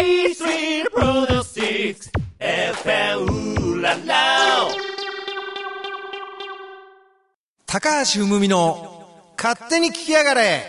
A Street Products FM ララ高橋うむみの勝手に聞きやがれ。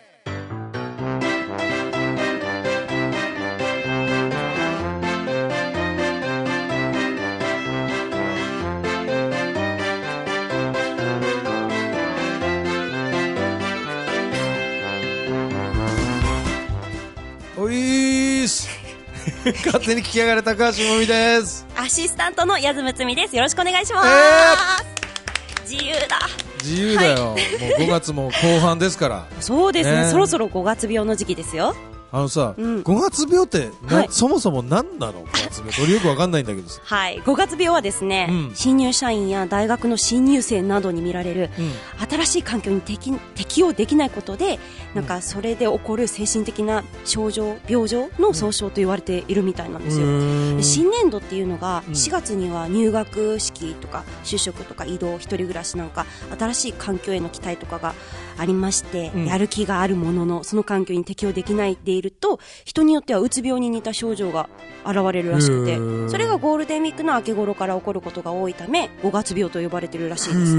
おいーす勝手に聞きやがれ高橋うむみです。 アシスタントの矢津むつみです。よろしくお願いします。自由だ。 自由だよ、はい、もう5月も後半ですからそうですね、そろそろ5月病の時期ですよ。 さ、5月病って、はい、そもそも何なの5月病俺よくわかんないんだけどさはい、5月病はですね、新入社員や大学の新入生などに見られる、新しい環境に適応できないことでなんかそれで起こる精神的な症状病状の総称と言われているみたいなんですよ。で新年度っていうのが4月には入学式とか就職とか移動一人暮らしなんか新しい環境への期待とかがありまして、やる気があるもののその環境に適応できないでいると人によってはうつ病に似た症状が現れるらしくて、それがゴールデンウィークの明け頃から起こることが多いため5月病と呼ばれているらしいです。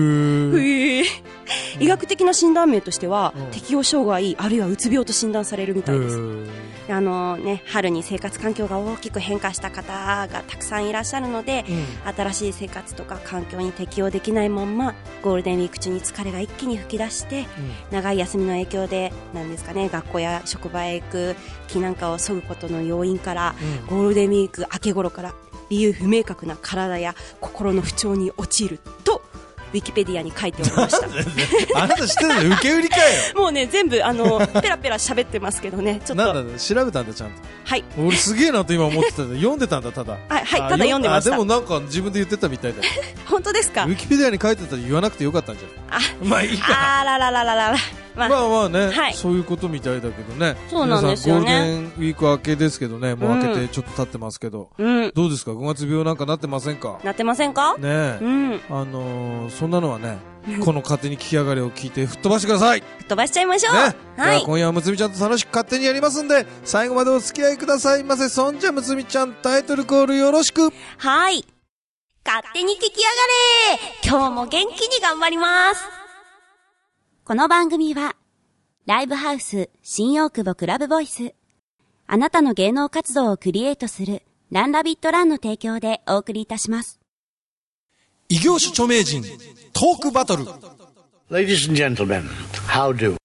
医学的な診断名としては適応障害あるいはうつ病と診断されるみたいです。春に生活環境が大きく変化した方がたくさんいらっしゃるので、新しい生活とか環境に適応できないまんまゴールデンウィーク中に疲れが一気に吹き出して、長い休みの影響でなんですかね、学校や職場へ行く気なんかを削ぐことの要因から、ゴールデンウィーク明け頃から理由不明確な体や心の不調に陥るとウィキペディアに書いておりましたあなた知ってるの受け売りかよもうね全部ペラペラ喋ってますけどね、ちょっとなんだ調べたんだちゃんと。 はい、 俺すげえなと今思ってたんだ読んでたんだただはい、ただ読んでました。 でもなんか自分で言ってたみたいだよ本当ですか。 ウィキペディアに書いてたら言わなくてよかったんじゃない。まあいいか。 あららららららまあね、はい、そういうことみたいだけどね。 そうなんですよね。 ゴールデンウィーク明けですけどね、もう明けてちょっと経ってますけど、どうですか5月病なんかなってませんか。 なってませんかねえ、そんなのはねこの勝手に聞きやがれを聞いて吹っ飛ばしてください。 吹っ飛ばしちゃいましょう、ね。 はい、今夜はむつみちゃんと楽しく勝手にやりますんで最後までお付き合いくださいませ。そんじゃむつみちゃんタイトルコールよろしく。 はい、勝手に聞きやがれ。今日も元気に頑張ります。 この番組はライブハウス新大久保クラブボイス、あなたの芸能活動をクリエイトするランラビットランの提供でお送りいたします。 異業種著名人トークバトル。 Ladies and gentlemen, how do?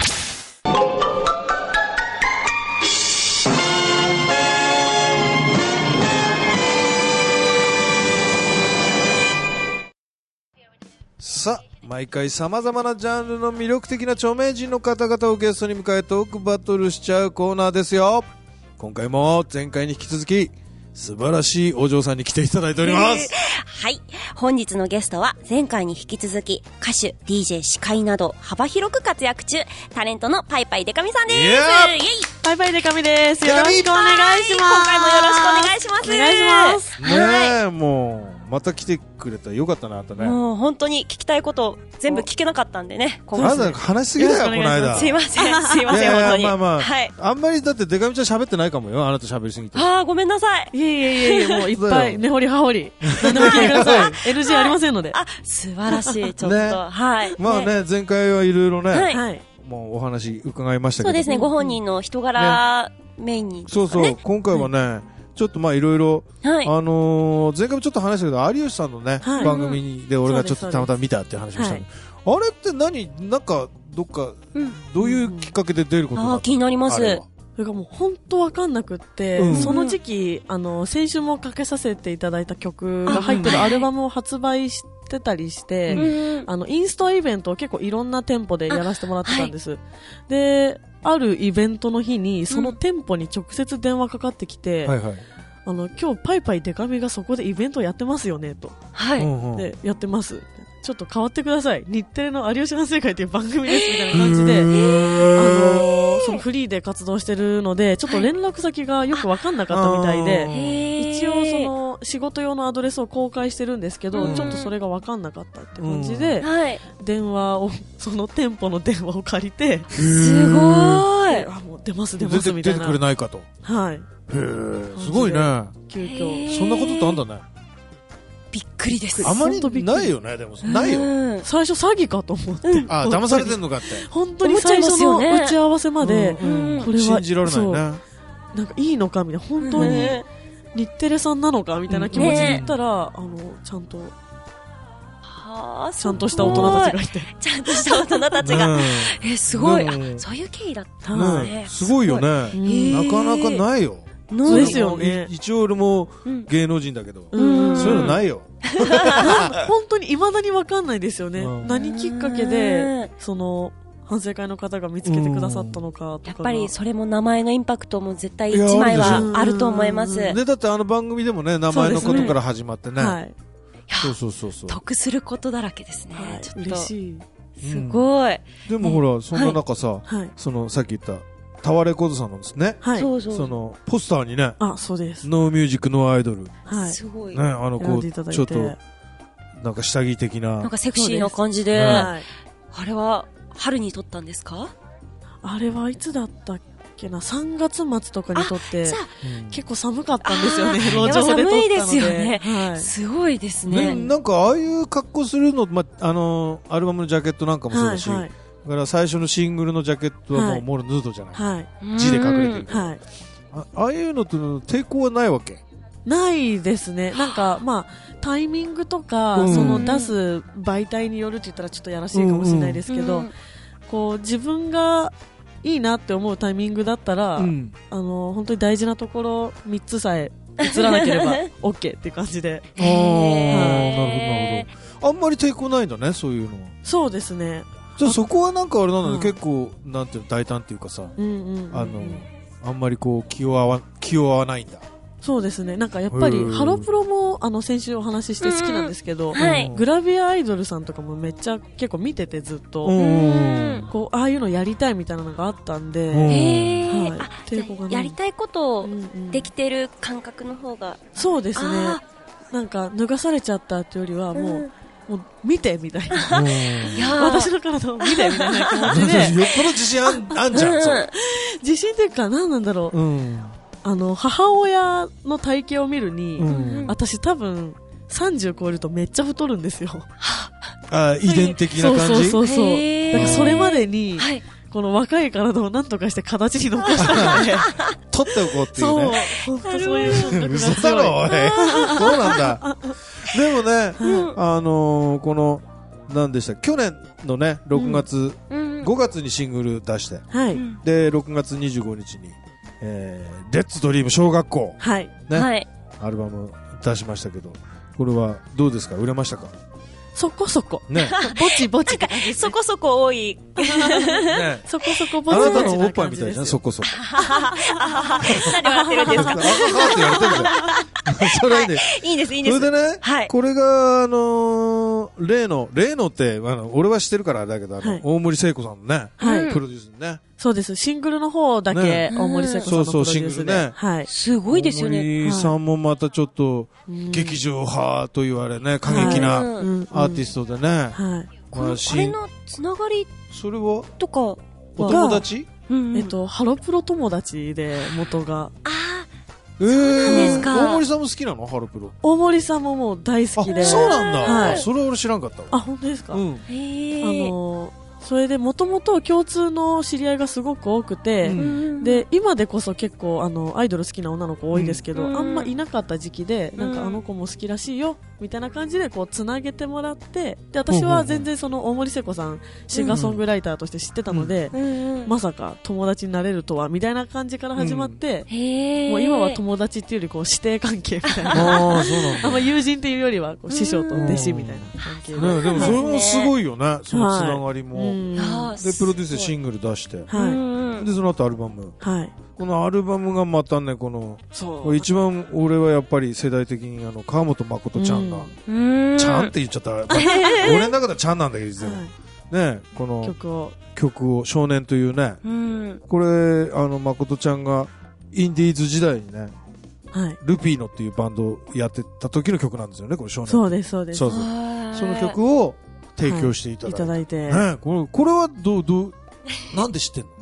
さあ毎回様々なジャンルの魅力的な著名人の方々をゲストに迎えトークバトルしちゃうコーナーですよ。今回も前回に引き続き素晴らしいお嬢さんに来ていただいておりますはい、本日のゲストは前回に引き続き歌手、DJ、司会など幅広く活躍中タレントのパイパイデカミさんです。イエイ、 パイパイデカミです。よろしくお願いします。 今回もよろしくお願いします。 お願いします。 ねえ、もうまた来てくれたらよかったなとね。 もう本当に聞きたいこと全部聞けなかったんでね。 あなた話しすぎだよこの間。 すいません本当に。 はい。あんまりだってデカミちゃん喋ってないかもよ。あなた喋りすぎて。 ごめんなさい。 いえもういっぱい根掘り葉掘り何でも聞いてください。NG ありませんので。 素晴らしい。ちょっとはい。 まあね前回はいろいろね。はい。もうお話伺いましたけど。 そうですね、ご本人の人柄メインに。 そうそう、今回はね。ちょっとまあいろいろ前回もちょっと話したけど有吉さんのね番組で俺がちょっとたまたま見たって話をしたの。あれってなんかどっかどういうきっかけで出ることが気になります。それがもう本当わかんなくって、その時期先週もかけさせていただいた曲が入ってるアルバムを発売してたりして、インストアイベントを結構いろんな店舗でやらせてもらってたんです。であるイベントの日にその店舗に直接電話かかってきて、今日パイパイデカミがそこでイベントやってますよねと。でやってます。ちょっと変わってください。日テレの有吉反省会という番組ですみたいな感じで、そのフリーで活動してるので、ちょっと連絡先がよくわかんなかったみたいで、一応その仕事用のアドレスを公開してるんですけど、ちょっとそれがわかんなかったって感じで、電話を、その店舗の電話を借りて、 すごーて、あ、もう出ますみたいな。 出てくれないかと。 はい。 へえ、すごいね。 急遽。 そんなことってあんだね。 びっくりです。 あまりないよね、でも。ないよ。 最初詐欺かと思って。 あ、騙されてんのかって。 本当に最初の打ち合わせまで、これは、 信じられないね。 なんかいいのかみたいな、本当に日テレさんなのかみたいな気持ちで言ったら、ちゃんと、ちゃんとした大人たちがいて。 ちゃんとした大人たちが。すごい。そういう経緯だったんですね。 すごいよね。なかなかないよ。 そうですよね。 一応俺も芸能人だけど、そういうのないよ。 本当に未だに分かんないですよね。何きっかけで、反省会の方が見つけてくださったのかとか。 やっぱりそれも名前のインパクトも絶対一枚はあると思います。 で、だって番組でもね、名前のことから始まってね。はい。そう。 得することだらけですね。ちょっと。 嬉しい。 すごい。 でもほら、そんな中さ、さっき言った、タワーレコードさんなんですね。 はい。 ポスターにね。 あ、そうです。 ノーミュージック、ノーアイドル。 はい。 すごい。 ね、ちょっと、なんか下着的な。 なんかセクシーな感じで。あれは、春に撮ったんですか？ あれはいつだったっけな、3月末とかに撮って、結構寒かったんですよね、路上で撮ったので。 寒いですよね。すごいですね。 なんかああいう格好するの、アルバムのジャケットなんかもそうだし、だから最初のシングルのジャケットはもうヌードじゃない。 はい。 字で隠れてる。 はい。 ああいうのって抵抗はないわけ？ ないですね。なんか、タイミングとか、出す媒体によるって言ったらちょっとやらしいかもしれないですけど、こう、自分がいいなって思うタイミングだったら、本当に大事なところ3つさえ映らなければ OK っていう感じで。 なるほど。あんまり抵抗ないんだね、そういうのは。 そうですね。 じゃあそこはなんかあれなので、結構、なんていうの、大胆っていうかさ、あんまりこう、気を合わないんだ。 そうですね。なんかやっぱり、ハロプロも、先週お話しして好きなんですけど、グラビアアイドルさんとかもめっちゃ結構見ててずっと、こう、ああいうのやりたいみたいなのがあったんで、 抵抗がない。やりたいことをできてる感覚の方が。 そうですね。なんか、脱がされちゃったっていうよりは、もう見てみたいな。私の体を見てみたいな気持ちで。 よっぽど自信あんじゃん、それ。 自信っていうか、何なんだろう。母親の体型を見るに、私多分30超えるとめっちゃ太るんですよ。 遺伝的な感じ？ そう。だからそれまでに、この若い体を何とかして形に残したくて。 取っておこうっていうね。 そう、本当そういう感覚が強い。 嘘だろ、おい。そうなんだ。でもね、この、何でした去年のね、6月、5月にシングル出して、で、6月25日に、レッツドリーム小学校、ね、アルバム出しましたけど、これはどうですか？売れましたか？ そこそこ。 ね。 ぼちって感じですね。 そこそこ多い。 ね。 そこそこぼちあなたのおっぱいみたいな、そこそこ。 何笑ってるんですか？ って言われてるじゃん。それね。 いいです。それでね、これが、例のって、俺は知ってるからあれだけど、大森聖子さんのね、プロデュースね。 そうです。シングルの方だけ、大森聖子さんのプロデュースで。 はい。 すごいですよね。 大森さんもまたちょっと、劇場派と言われね、過激なアーティストでね。 はい。これのつながりそれはとか、お友達？ ハロプロ友達で、元が。 そうなんですか。大森さんも好きなの？ハロプロ。 大森さんももう大好きで。 そうなんだ。はい。それは俺知らんかったわ。 あ、本当ですか？それでもともと共通の知り合いがすごく多くて、で、今でこそ結構アイドル好きな女の子多いですけど、あんまいなかった時期で、なんかあの子も好きらしいよ、みたいな感じでこう繋げてもらって、で、私は全然その大森聖子さん、シンガーソングライターとして知ってたので、まさか友達になれるとは、みたいな感じから始まって、もう今は友達っていうよりこう師弟関係みたいな。あんま友人っていうよりはこう師匠と弟子みたいな関係で。 でもそれもすごいよね、そのつながりも。で、プロデュースでシングル出して、で、その後アルバム。このアルバムがまたね、一番俺はやっぱり世代的に川本誠ちゃんが、ちゃんって言っちゃった。俺の中ではちゃんなんだけど、ね、この曲を、少年というね、これ、誠ちゃんがインディーズ時代にね、ルピーノっていうバンドをやってた時の曲なんですよね、これ少年。 そうです、そうです。 その曲を提供していただいて。 ね、 これはなんで知ってんの？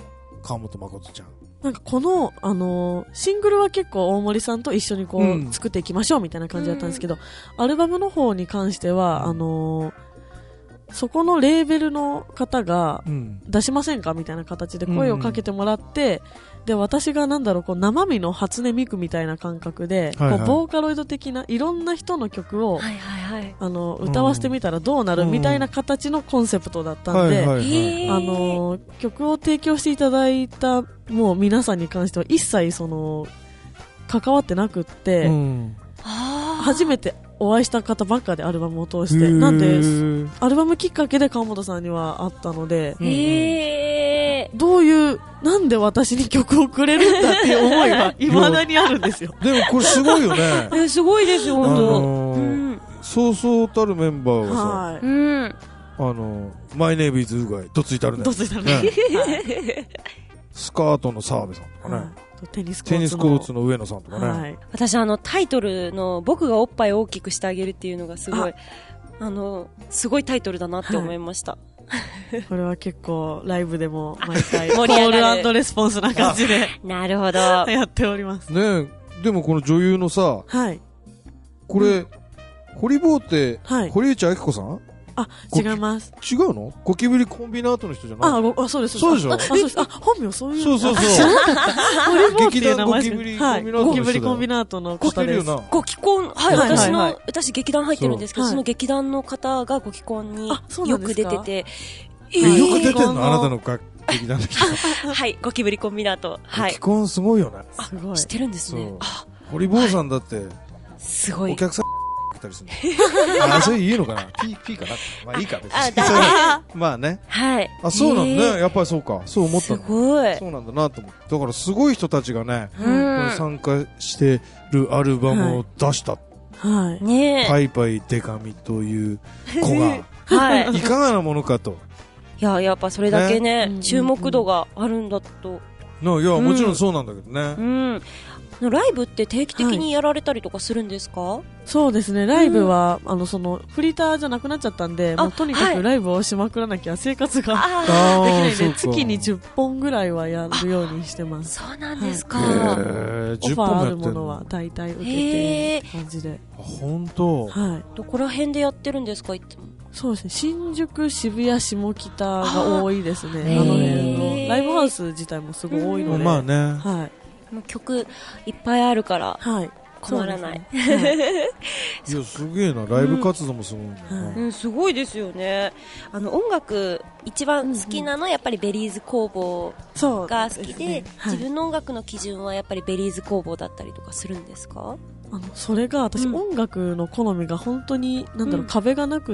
川本誠ちゃん。 なんかこの、シングルは結構大森さんと一緒にこう、作っていきましょうみたいな感じだったんですけど、アルバムの方に関しては、そこのレーベルの方が、出しませんかみたいな形で声をかけてもらって、で、私がこう生身の初音ミクみたいな感覚で、こう、ボーカロイド的ないろんな人の曲を、歌わせてみたらどうなるみたいな形のコンセプトだったんで、曲を提供していただいた、もう皆さんに関しては一切関わってなくって、初めてお会いした方ばっかでアルバムを通して、なんで、アルバムきっかけで川本さんには会ったので、どういう、なんで私に曲をくれるんだっていう思いが未だにあるんですよ。 でもこれすごいよね。 すごいですよ、本当。そうそうたるメンバーがさ、マイネームイズウガイ、どついたるね。 どついたるね。 スカートの澤部さんとかね。 テニスコーツの上野さんとかね。 私タイトルの僕がおっぱいを大きくしてあげるっていうのがすごい、すごいタイトルだなって思いました。 これは結構ライブでも毎回コール&レスポンスな感じでなるほどやっておりますね。でもこの女優のさ、これ、堀坊って、堀内明子さん？ 違います。 違うの？ゴキブリコンビナートの人じゃない？ そうです。 そうでしょ？ 本名そういう。 そう。 堀坊っていう名前ゴキブリコンビナートの人。 ゴキブリコンビナートの方です。 ゴキコン、私劇団入ってるんですけど、その劇団の方がゴキコンによく出てて。 よく出てんの？あなたの劇団の人。 はい、ゴキブリコンビナート。 ゴキコンすごいよね。 すごい。 知ってるんですね。 堀坊さんだって、 すごい。 お客さんたりするの。それ言うのかな？P かな？まあいいか別に。まあね。 はい。 そうなんだね。やっぱりそうか。そう思ったの。 すごい。 そうなんだなと思って。だからすごい人たちがね、参加してるアルバムを出した。パイパイデカミという子が、いかがなものかと。 いや、やっぱそれだけね、注目度があるんだと。 いや、もちろんそうなんだけどね。 ライブって定期的にやられたりとかするんですか？ そうですね、ライブは、フリーターじゃなくなっちゃったんで、もうとにかくライブをしまくらなきゃ生活ができないんで、月に10本ぐらいはやるようにしてます。 そうなんですか。 オファーあるものは大体受けてる感じで。 本当。 どこら辺でやってるんですか、いつも？ そうですね、新宿、渋谷、下北が多いですね。辺のライブハウス自体もすごい多いので。 まあね。 曲いっぱいあるから困らない。 いや、すげえな。ライブ活動もすごいね。 すごいですよね。音楽一番好きなのはやっぱりベリーズ工房が好きで、自分の音楽の基準はやっぱりベリーズ工房だったりとかするんですか？ それが私、音楽の好みが本当に壁がなくって、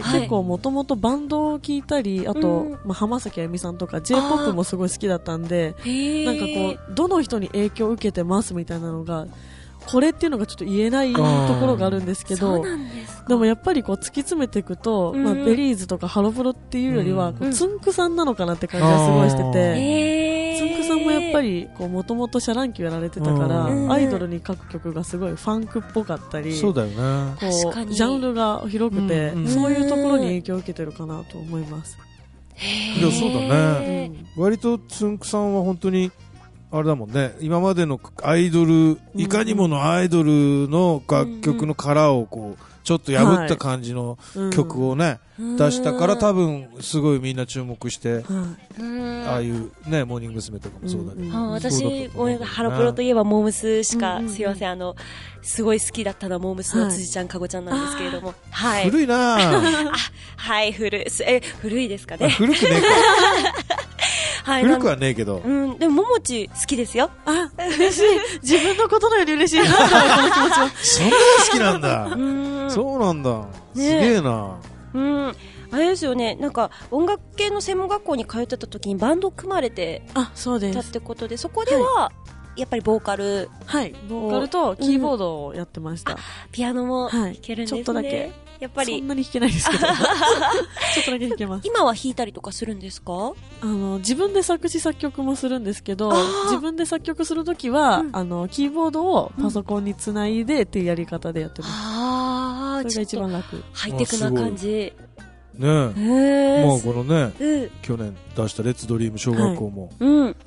結構もともとバンドを聴いたり、あと、浜崎あゆみさんとか J-POP もすごい好きだったんで、なんかこうどの人に影響を受けてますみたいなのがこれっていうのがちょっと言えないところがあるんですけど、でもやっぱりこう突き詰めていくと、ベリーズとかハロプロっていうよりは、つんくさんなのかなって感じがすごいしてて、つんくさんもやっぱりもともとシャ乱 Q やられてたから、アイドルに書く曲がすごいファンクっぽかったり、 そうだよね。 こうジャンルが広くて、そういうところに影響を受けてるかなと思います。 いや、そうだね。割とつんくさんは本当にあれだもんね、今までのアイドル、いかにものアイドルの楽曲の殻をこうちょっと破った感じの曲をね、出したから多分すごいみんな注目して、ああいうね、モーニング娘。とかもそうだけど、 私ハロプロといえばモームスしか、すいません、すごい好きだったのはモームスの辻ちゃん、かごちゃんなんですけれども、 古いなぁ。 はい、古いですかね。 古くねえか。古くはねえけど。 でも、ももち好きですよ。 嬉しい。自分のことのより嬉しい。なんだろう、この気持ちは。 そんな好きなんだ。そうなんだ。すげえな。 あれですよね、なんか音楽系の専門学校に通ってた時にバンド組まれてたってことで、そこではやっぱりボーカル、 ボーカルとキーボードをやってました。 ピアノも弾けるんですね。 ちょっとだけ。 やっぱりそんなに弾けないですけどちょっとだけ弾けます。 今は弾いたりとかするんですか？ 自分で作詞作曲もするんですけど、自分で作曲するときは、キーボードをパソコンにつないでっていうやり方でやってます。それが一番楽。 ハイテクな感じねえ。もうこのね、去年出したレッツドリーム小学校も、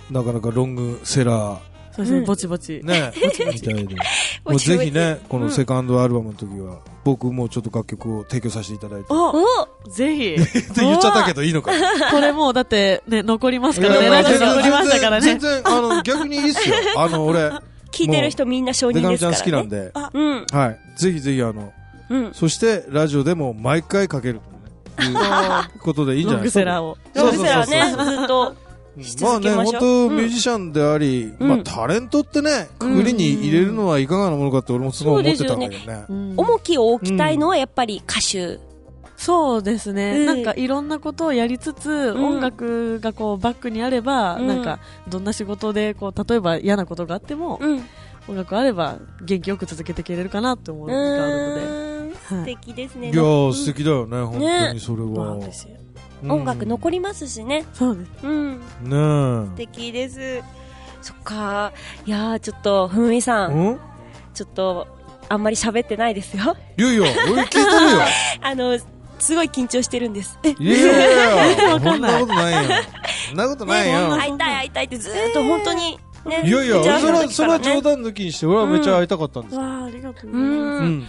なかなかロングセラーそうですね、ぼちぼち。 ね、みたいで。もうぜひね、このセカンドアルバムの時は、僕もちょっと楽曲を提供させていただいて。 ぜひ。 って言っちゃったけどいいのか。 これもうだってね、残りますからね。ラジオ残りましたからね。 全然、逆にいいっすよ。俺。 聞いてる人みんな承認ですからね。 デカミちゃん好きなんで。はい。ぜひぜひそしてラジオでも毎回かけるということでいいんじゃないですか。 ロングセラーを。 ロングセラーね、ずっと。 まあね、本当ミュージシャンであり、まあタレントってね、くぐりに入れるのはいかがなものかって俺もすごい思ってたんだけどね。 重きを置きたいのはやっぱり歌手。 そうですね。なんかいろんなことをやりつつ、音楽がこうバックにあれば、なんかどんな仕事でこう、例えば嫌なことがあっても、音楽あれば元気よく続けていけれるかなって思うのがあるので。 素敵ですね。 いやー、素敵だよね、本当にそれは。 音楽残りますしね。 そうです。 ね素敵です。そっか。いやー、ちょっと、ふみさん。ちょっと、あんまり喋ってないですよ。 いやいや、俺聞いてるよ。 すごい緊張してるんです。 いやいや、そんなことないよ。そんなことないよ。 会いたいってずーっと本当に。ね、 いやいや、それは冗談抜きにして、俺はめっちゃ会いたかったんですよ。 わあ、ありがとうございます。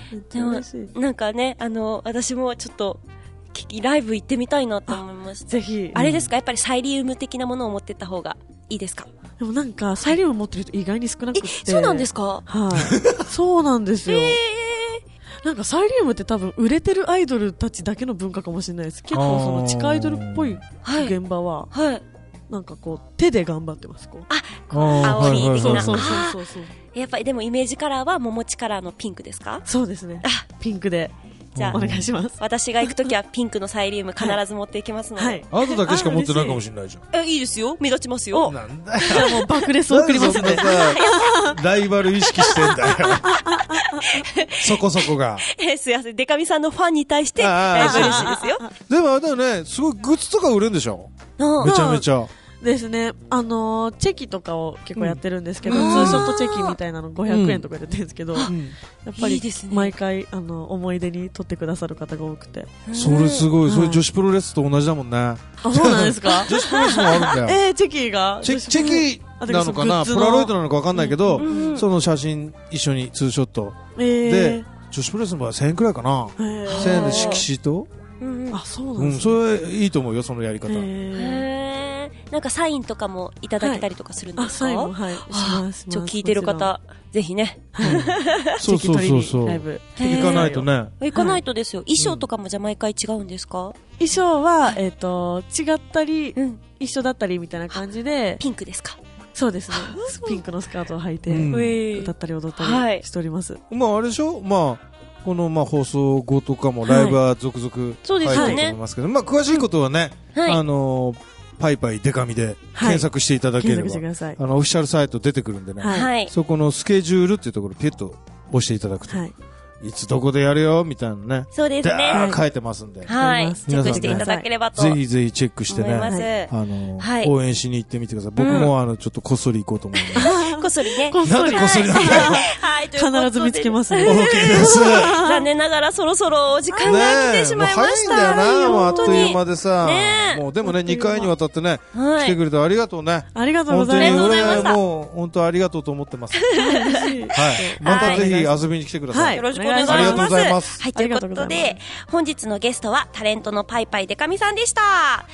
でも、なんかね、私もちょっと、ライブ行ってみたいなと思います。 ぜひ。 あれですか、やっぱりサイリウム的なものを持ってった方がいいですか？ でもなんか、サイリウム持ってる人意外に少なくて。 そうなんですか？ はい。そうなんですよ。なんかサイリウムって多分売れてるアイドルたちだけの文化かもしれないです。結構その地下アイドルっぽい現場は、なんかこう手で頑張ってます。こう煽り的な。 そう。 やっぱりでもイメージカラーは桃地カラーのピンクですか？ そうですね。ピンクで。じゃあお願いします。 私が行くときはピンクのサイリウム必ず持っていきますので。はい。 あなただけしか持ってないかもしれないじゃん。 いいですよ。目立ちますよ。 なんだよ。 じゃあもう爆裂送りますね。 ライバル意識してんだよ。そこそこが。 すいません。デカミさんのファンに対してライバル意識ですよ。 でもあれだよね、すごいグッズとか売れるんでしょ？めちゃめちゃ。 ですね。チェキとかを結構やってるんですけど、ツーショットチェキみたいなの500円とかでやってるんですけど、やっぱり毎回、思い出に撮ってくださる方が多くて。 それすごい。それ女子プロレスと同じだもんね。 あ、そうなんですか？ 女子プロレスもあるんだよ。 チェキがチェキなのかな、ポラロイドなのかわかんないけど、その写真一緒にツーショット。で、女子プロレスの場合1000円くらいかな。1000円で色紙と。 あ、そうなんですか。 それいいと思うよ、そのやり方。 なんかサインとかもいただけたりとかするんですか？ サインも、はい、します。 聞いてる方、ぜひね。 そう。行かないとね。 行かないとですよ。衣装とかもじゃあ毎回違うんですか？ 衣装は、違ったり、一緒だったりみたいな感じで。 ピンクですか？ そうですね。ピンクのスカートを履いて、歌ったり踊ったりしております。 まああれでしょ？まあ、この放送後とかもライブは続々入ってると思いますけど、まあ詳しいことはね、パイパイデカミで検索していただければ、オフィシャルサイト出てくるんでね、そこのスケジュールっていうところをピュッと押していただくと、いつどこでやるよみたいなね、 そうですね、 書いてますんで、 チェックしていただければと、 ぜひぜひチェックしてね、応援しに行ってみてください。僕もちょっとこっそり行こうと思います。 こっそりね。 なんでこっそりなんだよ。 必ず見つけますね。 OK です。 残念ながらそろそろお時間が来てしまいました。 早いんだよな、もうあっという間でさ。もうでもね、2回にわたってね、来てくれてありがとうね。 ありがとうございます。 本当に俺もう本当ありがとうと思ってます。はい。またぜひ遊びに来てください。 よろしくお願いします。 ありがとうございます。 はい、ということで、本日のゲストはタレントのパイパイデカミさんでした。はい、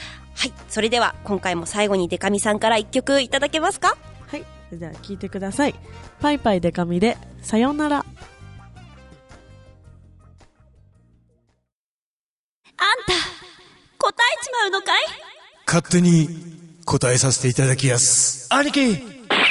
それでは今回も最後にデカミさんから1曲いただけますか？ はい、じゃあ聴いてください。パイパイデカミでさよなら。あんた、答えちまうのかい？ 勝手に答えさせていただきやす。兄貴！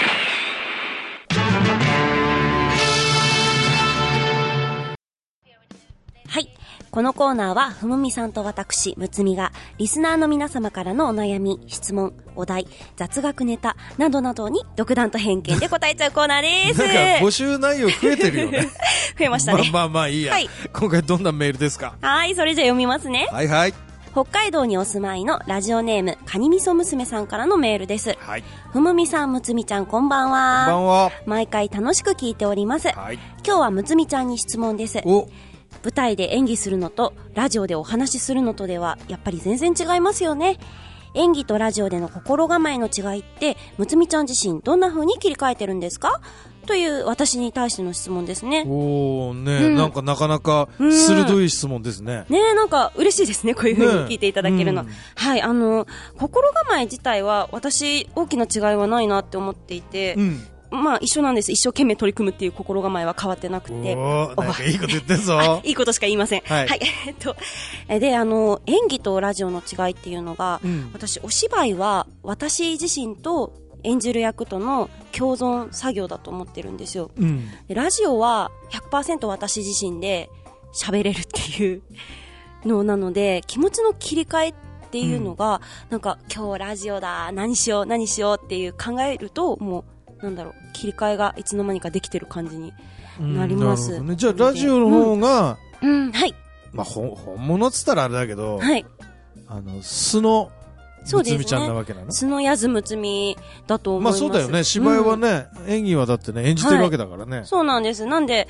はい。このコーナーは、ふむみさんと私、むつみが、リスナーの皆様からのお悩み、質問、お題、雑学ネタ、などなどに、独断と偏見で答えちゃうコーナーです。 なんか、募集内容増えてるよね。 増えましたね。 まあいいや。はい。今回どんなメールですか？ はい、それじゃ読みますね。 はいはい。 北海道にお住まいのラジオネーム、カニみそ娘さんからのメールです。 はい。 ふむみさん、むつみちゃん、こんばんは。 こんばんは。 毎回楽しく聞いております。 はい。 今日はむつみちゃんに質問です。舞台で演技するのとラジオでお話しするのとではやっぱり全然違いますよね。 演技とラジオでの心構えの違いって、むつみちゃん自身どんな風に切り替えてるんですかという私に対しての質問ですね。 おーね、なんかなかなか鋭い質問ですね。 ね、なんか嬉しいですね、こういう風に聞いていただけるの。はい、心構え自体は私大きな違いはないなって思っていて、まあ一緒なんです。一生懸命取り組むっていう心構えは変わってなくて。 なんかいいこと言ってんぞ。 いいことしか言いません。はい。はい、で、演技とラジオの違いっていうのが、私、お芝居は私自身と演じる役との共存作業だと思ってるんですよ。でラジオは 100% 私自身で喋れるっていうのなので、気持ちの切り替えっていうのが、なんか今日ラジオだ、何しようっていう考えると、もう、なんだろう、切り替えがいつの間にかできてる感じになります。 なるほどね。じゃあラジオの方が、 はい。 まあ本物っつったらあれだけど、 はい。 素のむつみちゃんなわけなの？ 素のやずむつみだと思います。 まあそうだよね。芝居はね、演技はだってね、演じてるわけだからね。 そうなんです。なんで、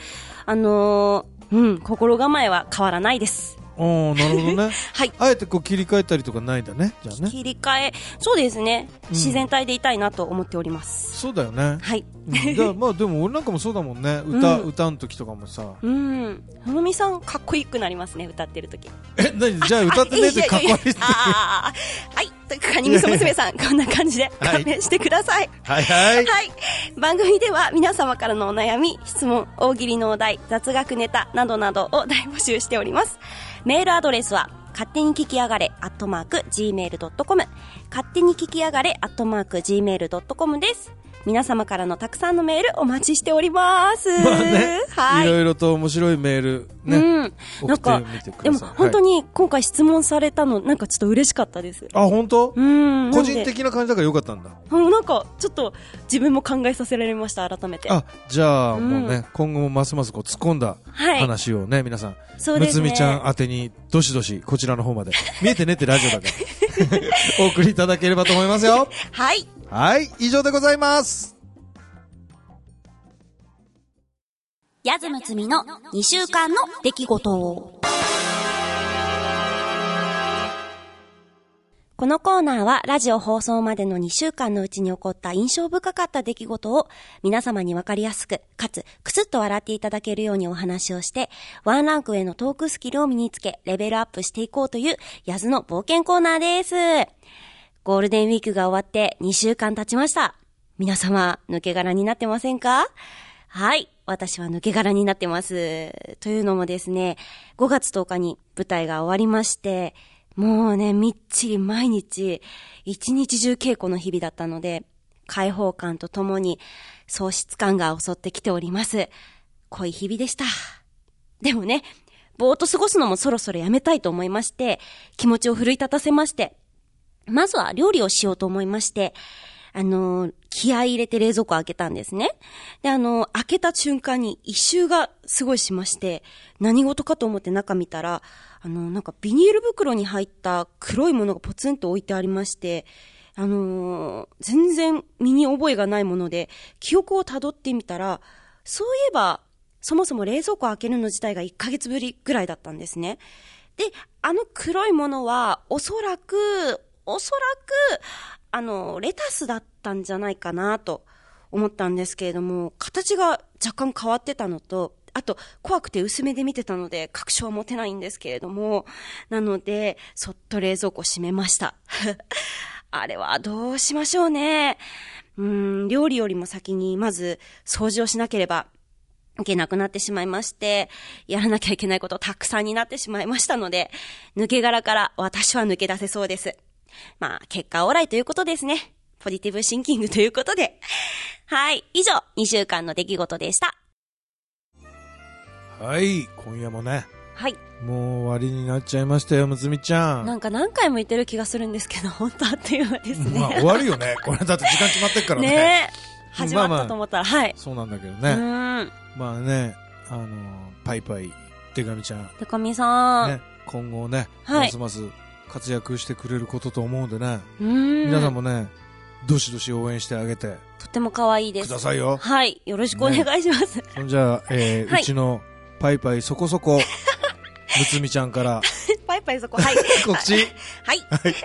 心構えは変わらないです。 おー、なるほどね。 はい。 あえてこう切り替えたりとかないんだね。じゃあね。 切り替え、そうですね。自然体でいたいなと思っております。 そうだよね。 はい。 まあでも俺なんかもそうだもんね。歌の時とかもさ。 ふのみさんかっこよくなりますね、歌ってる時。 何じゃあ歌ってねってかっこ悪いって。 はい。カニみそ娘さん、こんな感じで勘弁してください。 はいはい。 はい。番組では皆様からのお悩み、質問、大喜利のお題、雑学ネタなどなどを大募集しております。メールアドレスは、勝手に聞きやがれ@gmail.com 勝手に聞きやがれ@gmail.com です。皆様からのたくさんのメールお待ちしております。 まあね、 はい。 いろいろと面白いメールね、送ってみてください。 でも本当に今回質問されたのなんかちょっと嬉しかったです。 あ、本当？個人的な感じだからよかったんだ。 なんかちょっと自分も考えさせられました、改めて。 あ、じゃあもうね、今後もますますこう突っ込んだ話をね、皆さん、むつみちゃん宛てにどしどしこちらの方まで見えてねってラジオだからお送りいただければと思いますよ。 はい。 はい、以上でございます。 やずむつみの2週間の出来事。 このコーナーはラジオ放送までの2週間のうちに起こった印象深かった出来事を皆様にわかりやすく、かつくすっと笑っていただけるようにお話をして、ワンランクへのトークスキルを身につけ、レベルアップしていこうというやずの冒険コーナーです。ゴールデンウィークが終わって2週間経ちました。皆様、抜け殻になってませんか？はい。私は抜け殻になってます。というのもですね、5月10日に舞台が終わりまして、もうね、みっちり毎日、一日中稽古の日々だったので、開放感とともに喪失感が襲ってきております。濃い日々でした。でもね、ぼーっと過ごすのもそろそろやめたいと思いまして、気持ちを奮い立たせまして、まずは料理をしようと思いまして、気合い入れて冷蔵庫開けたんですね。で、開けた瞬間に異臭がすごいしまして、何事かと思って中見たら、なんかビニール袋に入った黒いものがポツンと置いてありまして、全然身に覚えがないもので、記憶を辿ってみたら、そういえば、そもそも冷蔵庫開けるの自体が1ヶ月ぶりぐらいだったんですね。で、黒いものは、おそらく、レタスだったんじゃないかなと思ったんですけれども、形が若干変わってたのと、あと怖くて薄めで見てたので確証は持てないんですけれども、なのでそっと冷蔵庫閉めましたあれはどうしましょうね。料理よりも先にまず掃除をしなければいけなくなってしまいまして、やらなきゃいけないことたくさんになってしまいましたので、抜け殻から私は抜け出せそうです。まあ結果オーライということですね。ポジティブシンキングということで、はい、以上2週間の出来事でした。 はい、今夜もね、 はい、 もう終わりになっちゃいましたよ、むつみちゃん。 なんか何回も言ってる気がするんですけど、本当あっという間ですね。 まあ終わるよね。これだって時間決まってっからね。 ねえ、始まったと思ったら、はい。 そうなんだけどね。まあね、パイパイデカミちゃん、 デカミさん、 ね、今後ね、ますます活躍してくれることと思うんでね。皆さんもね、どしどし応援してあげて。 とっても可愛いです。 くださいよ。 はい、よろしくお願いします。 そんじゃあ、うちのパイパイそこそこむつみちゃんからパイパイそこ、はい。 告知。 はい。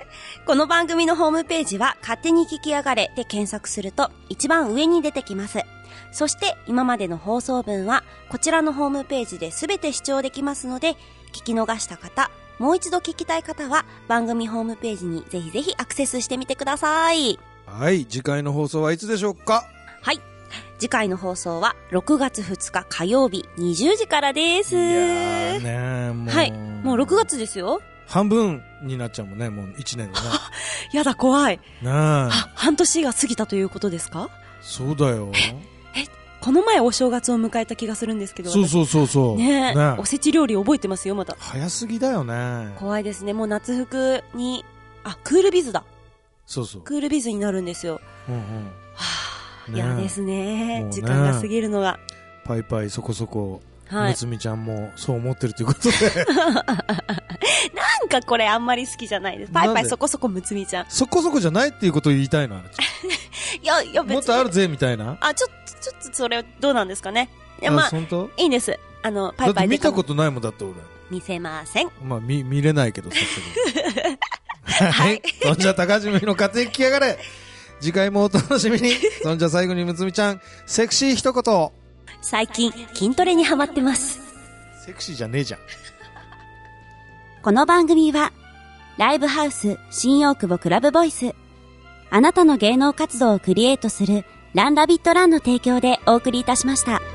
この番組のホームページは勝手に聞きやがれで検索すると一番上に出てきます。そして今までの放送分はこちらのホームページで全て視聴できますので、聞き逃した方、もう一度聞きたい方は番組ホームページにぜひぜひアクセスしてみてください。 はい、次回の放送はいつでしょうか？ はい、次回の放送は6月2日火曜日20時からです。 いやーね、もう。 はい、もう6月ですよ。 半分になっちゃうもんね、もう1年のね。 やだ、怖い。 ねえ。 半年が過ぎたということですか？ そうだよ。 この前お正月を迎えた気がするんですけど。 そう。 ねえ、おせち料理覚えてますよ、まだ。 早すぎだよね。 怖いですね。もう夏服に、クールビズだ。 そう。 クールビズになるんですよ。嫌ですね。時間が過ぎるのが。 パイパイそこそこ。 はい。 むつみちゃんもそう思ってるということで。 なんかこれあんまり好きじゃないです。パイパイそこそこむつみちゃん。 そこそこじゃないっていうことを言いたいな。 いや別に。 もっとあるぜみたいな。 ちょっとそれどうなんですかね。いや本当？ いいんです。パイパイだって見たことないもんだって俺。 見せません。 まあ見れないけどさすがに。はい。そんじゃ高島の家庭聞きやがれ。次回もお楽しみに。そんじゃ最後にむつみちゃん、セクシー一言。 最近筋トレにハマってます。 セクシーじゃねえじゃん。 この番組はライブハウス新大久保クラブボイス、あなたの芸能活動をクリエイトするランラビットランの提供でお送りいたしました。